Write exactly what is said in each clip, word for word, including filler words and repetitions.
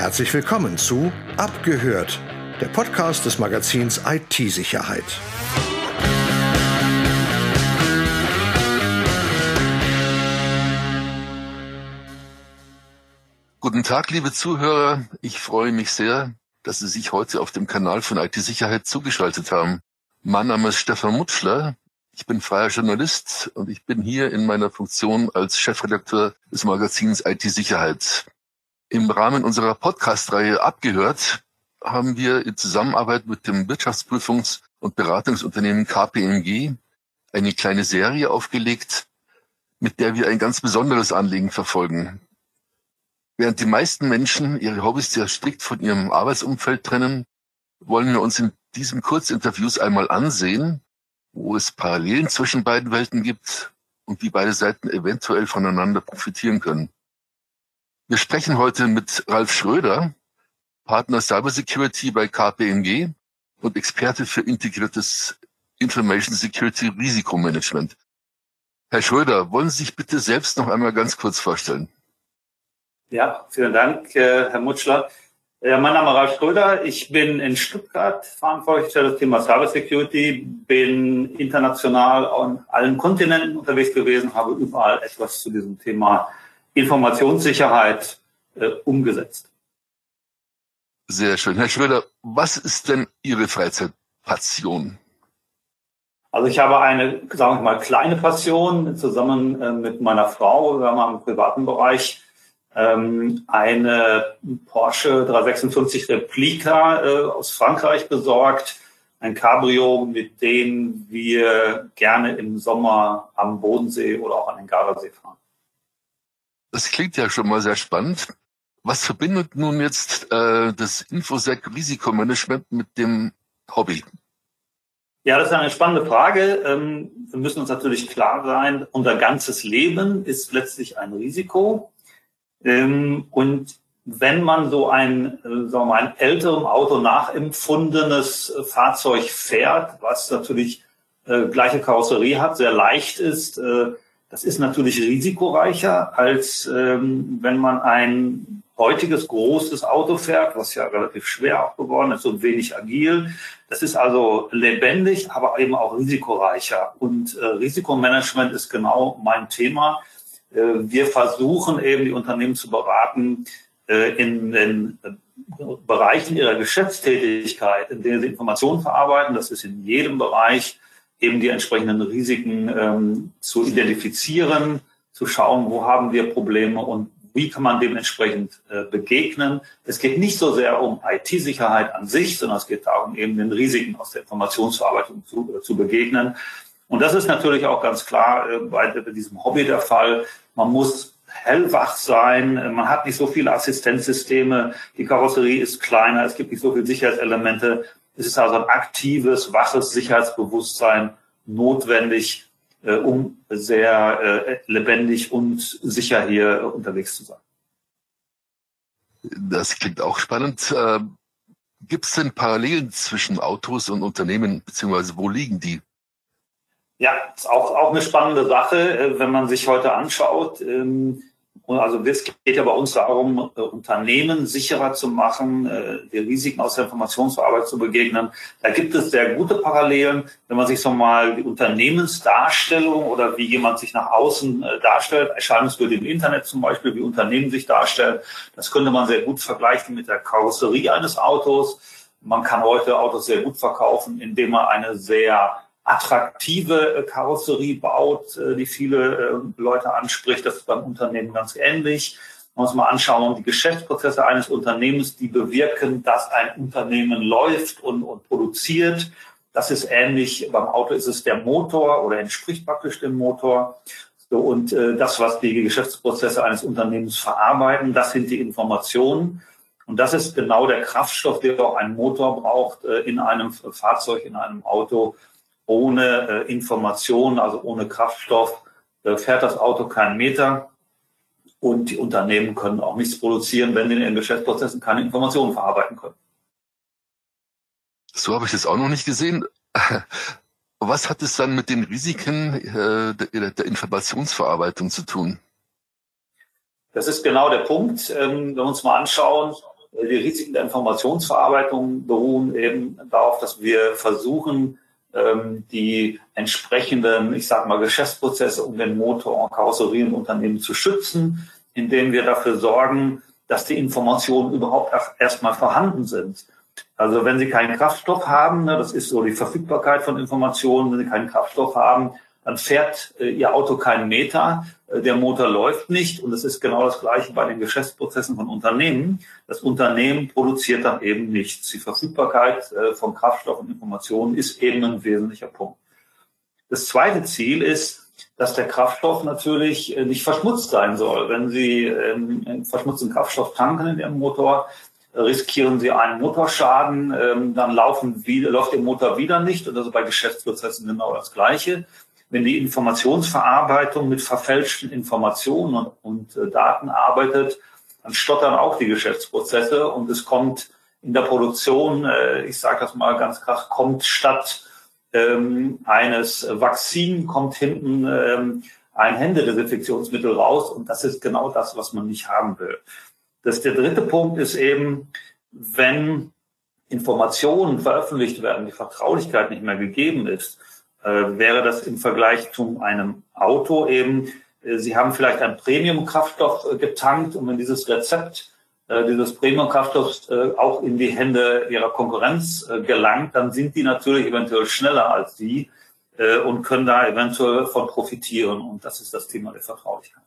Herzlich willkommen zu Abgehört, der Podcast des Magazins I T-Sicherheit. Guten Tag, liebe Zuhörer. Ich freue mich sehr, dass Sie sich heute auf dem Kanal von I T-Sicherheit zugeschaltet haben. Mein Name ist Stefan Mutschler. Ich bin freier Journalist und ich bin hier in meiner Funktion als Chefredakteur des Magazins I T-Sicherheit. Im Rahmen unserer Podcast-Reihe Abgehört haben wir in Zusammenarbeit mit dem Wirtschaftsprüfungs- und Beratungsunternehmen K P M G eine kleine Serie aufgelegt, mit der wir ein ganz besonderes Anliegen verfolgen. Während die meisten Menschen ihre Hobbys sehr strikt von ihrem Arbeitsumfeld trennen, wollen wir uns in diesen Kurzinterviews einmal ansehen, wo es Parallelen zwischen beiden Welten gibt und wie beide Seiten eventuell voneinander profitieren können. Wir sprechen heute mit Ralf Schröder, Partner Cybersecurity bei K P M G und Experte für integriertes Information Security Risikomanagement. Herr Schröder, wollen Sie sich bitte selbst noch einmal ganz kurz vorstellen? Ja, vielen Dank, Herr Mutschler. Mein Name ist Ralf Schröder. Ich bin in Stuttgart verantwortlich für das Thema Cybersecurity, bin international an allen Kontinenten unterwegs gewesen, habe überall etwas zu diesem Thema Informationssicherheit äh, umgesetzt. Sehr schön. Herr Schröder, was ist denn Ihre Freizeitpassion? Also ich habe eine, sagen wir mal, kleine Passion zusammen äh, mit meiner Frau. Wir haben im privaten Bereich ähm, eine Porsche dreihundertsechsundfünfzig Replika äh, aus Frankreich besorgt. Ein Cabrio, mit dem wir gerne im Sommer am Bodensee oder auch an den Gardasee fahren. Das klingt ja schon mal sehr spannend. Was verbindet nun jetzt äh, das Infosec-Risikomanagement mit dem Hobby? Ja, das ist eine spannende Frage. Ähm, wir müssen uns natürlich klar sein, unser ganzes Leben ist letztlich ein Risiko. Ähm, und wenn man so ein, äh, sagen wir mal, ein älterem Auto nachempfundenes äh, Fahrzeug fährt, was natürlich äh, gleiche Karosserie hat, sehr leicht ist, äh, das ist natürlich risikoreicher, als ähm, wenn man ein heutiges großes Auto fährt, was ja relativ schwer auch geworden ist und wenig agil. Das ist also lebendig, aber eben auch risikoreicher. Und äh, Risikomanagement ist genau mein Thema. Äh, wir versuchen eben, die Unternehmen zu beraten äh, in den äh, Bereichen ihrer Geschäftstätigkeit, in denen sie Informationen verarbeiten. Das ist in jedem Bereich, eben die entsprechenden Risiken ähm, zu identifizieren, zu schauen, wo haben wir Probleme und wie kann man dementsprechend äh, begegnen. Es geht nicht so sehr um I T-Sicherheit an sich, sondern es geht darum, eben den Risiken aus der Informationsverarbeitung zu, äh, zu begegnen. Und das ist natürlich auch ganz klar äh, bei, bei diesem Hobby der Fall. Man muss hellwach sein, man hat nicht so viele Assistenzsysteme, die Karosserie ist kleiner, es gibt nicht so viele Sicherheitselemente. Es ist also ein aktives, waches Sicherheitsbewusstsein notwendig, äh, um sehr äh, lebendig und sicher hier äh, unterwegs zu sein. Das klingt auch spannend. Äh, gibt es denn Parallelen zwischen Autos und Unternehmen, beziehungsweise wo liegen die? Ja, ist auch, auch eine spannende Sache, äh, wenn man sich heute anschaut. Ähm, Also es geht ja bei uns darum, Unternehmen sicherer zu machen, die Risiken aus der Informationsverarbeitung zu begegnen. Da gibt es sehr gute Parallelen, wenn man sich so mal die Unternehmensdarstellung oder wie jemand sich nach außen darstellt, Erscheinungsbild im Internet zum Beispiel, wie Unternehmen sich darstellen, das könnte man sehr gut vergleichen mit der Karosserie eines Autos. Man kann heute Autos sehr gut verkaufen, indem man eine sehr attraktive Karosserie baut, die viele Leute anspricht. Das ist beim Unternehmen ganz ähnlich. Man muss mal anschauen, die Geschäftsprozesse eines Unternehmens, die bewirken, dass ein Unternehmen läuft und, und produziert. Das ist ähnlich. Beim Auto ist es der Motor oder entspricht praktisch dem Motor. So, und äh, das, was die Geschäftsprozesse eines Unternehmens verarbeiten, das sind die Informationen. Und das ist genau der Kraftstoff, der auch ein Motor braucht äh, in einem Fahrzeug, in einem Auto. Ohne äh, Information, also ohne Kraftstoff, äh, fährt das Auto keinen Meter und die Unternehmen können auch nichts produzieren, wenn sie in ihren Geschäftsprozessen keine Informationen verarbeiten können. So habe ich das auch noch nicht gesehen. Was hat es dann mit den Risiken äh, der, der Informationsverarbeitung zu tun? Das ist genau der Punkt. Ähm, wenn wir uns mal anschauen, Die Risiken der Informationsverarbeitung beruhen eben darauf, dass wir versuchen, die entsprechenden, ich sage mal, Geschäftsprozesse um den Motor- und Karosserieunternehmen zu schützen, indem wir dafür sorgen, dass die Informationen überhaupt erstmal vorhanden sind. Also wenn Sie keinen Kraftstoff haben, das ist so die Verfügbarkeit von Informationen, wenn Sie keinen Kraftstoff haben, dann fährt Ihr Auto keinen Meter, der Motor läuft nicht und es ist genau das Gleiche bei den Geschäftsprozessen von Unternehmen. Das Unternehmen produziert dann eben nichts. Die Verfügbarkeit von Kraftstoff und Informationen ist eben ein wesentlicher Punkt. Das zweite Ziel ist, dass der Kraftstoff natürlich nicht verschmutzt sein soll. Wenn Sie einen verschmutzten Kraftstoff tanken in Ihrem Motor, riskieren Sie einen Motorschaden, dann laufen, läuft der Motor wieder nicht und das ist bei Geschäftsprozessen genau das Gleiche. Wenn die Informationsverarbeitung mit verfälschten Informationen und, und äh, Daten arbeitet, dann stottern auch die Geschäftsprozesse und es kommt in der Produktion, äh, ich sage das mal ganz krass, kommt statt ähm, eines Vakzin, kommt hinten ähm, ein Händedesinfektionsmittel raus und das ist genau das, was man nicht haben will. Das, der dritte Punkt ist eben, wenn Informationen veröffentlicht werden, die Vertraulichkeit nicht mehr gegeben ist, Äh, wäre das im Vergleich zu einem Auto eben, äh, Sie haben vielleicht einen Premium-Kraftstoff äh, getankt und wenn dieses Rezept äh, dieses Premium-Kraftstoffs äh, auch in die Hände Ihrer Konkurrenz äh, gelangt, dann sind die natürlich eventuell schneller als Sie äh, und können da eventuell von profitieren und das ist das Thema der Vertraulichkeit.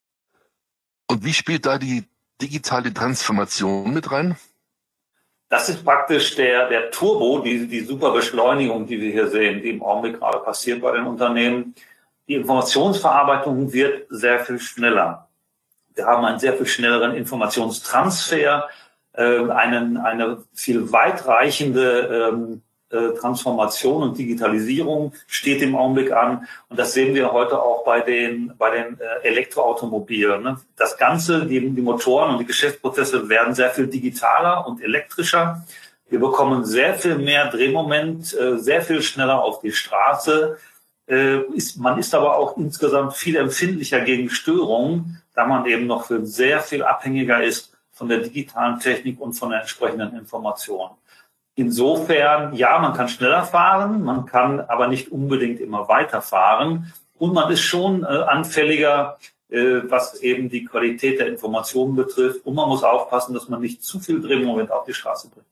Und wie spielt da die digitale Transformation mit rein? Das ist praktisch der, der Turbo, die, die super Beschleunigung, die wir hier sehen, die im Augenblick gerade passiert bei den Unternehmen. Die Informationsverarbeitung wird sehr viel schneller. Wir haben einen sehr viel schnelleren Informationstransfer, äh, einen, eine viel weitreichende ähm, äh, Transformation und Digitalisierung steht im Augenblick an. Und das sehen wir heute auch bei den, bei den äh, Elektroautomobilen. Ne? Das Ganze, die, die Motoren und die Geschäftsprozesse werden sehr viel digitaler und elektrischer. Wir bekommen sehr viel mehr Drehmoment, äh, sehr viel schneller auf die Straße. Äh, ist, man ist aber auch insgesamt viel empfindlicher gegen Störungen, da man eben noch für sehr viel abhängiger ist von der digitalen Technik und von der entsprechenden Information. Insofern, ja, man kann schneller fahren, man kann aber nicht unbedingt immer weiterfahren und man ist schon äh, anfälliger, äh, was eben die Qualität der Informationen betrifft und man muss aufpassen, dass man nicht zu viel Drehmoment auf die Straße bringt.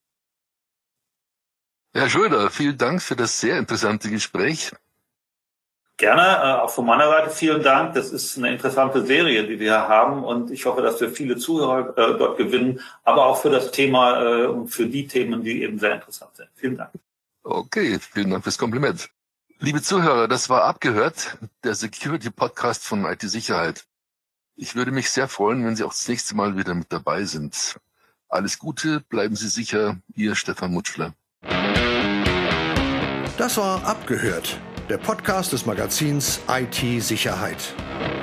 Herr Schröder, vielen Dank für das sehr interessante Gespräch. Gerne, äh, auch von meiner Seite vielen Dank. Das ist eine interessante Serie, die wir hier haben und ich hoffe, dass wir viele Zuhörer äh, dort gewinnen, aber auch für das Thema äh, und für die Themen, die eben sehr interessant sind. Vielen Dank. Okay, vielen Dank fürs Kompliment. Liebe Zuhörer, das war Abgehört, der Security-Podcast von I T-Sicherheit. Ich würde mich sehr freuen, wenn Sie auch das nächste Mal wieder mit dabei sind. Alles Gute, bleiben Sie sicher, Ihr Stefan Mutschler. Das war Abgehört, der Podcast des Magazins I T-Sicherheit.